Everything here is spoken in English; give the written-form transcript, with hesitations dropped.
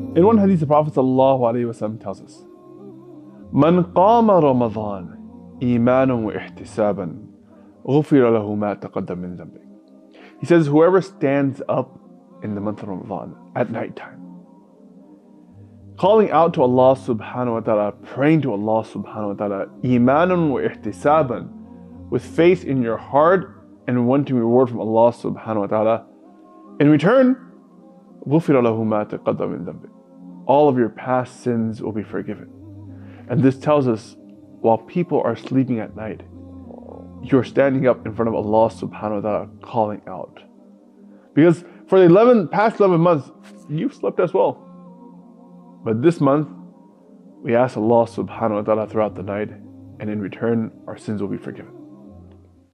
In one hadith, the Prophet ﷺ tells us, "Man qama Ramadan imanan wa ihtisaban, ghufira lahu ma taqaddam min dhanbi." He says, whoever stands up in the month of Ramadan at nighttime, calling out to Allah subhanahu wa ta'ala, praying to Allah subhanahu wa ta'ala, imanan wa ihtisaban, with faith in your heart and wanting reward from Allah subhanahu wa ta'ala, in return, غُفِرَ لَهُ مَا تَقَدَّمَ مِنْ ذَنْبِهِ, all of your past sins will be forgiven. And this tells us, while people are sleeping at night, you're standing up in front of Allah subhanahu wa ta'ala calling out. Because for the past 11 months, you've slept as well. But this month, we ask Allah subhanahu wa ta'ala throughout the night, and in return, our sins will be forgiven.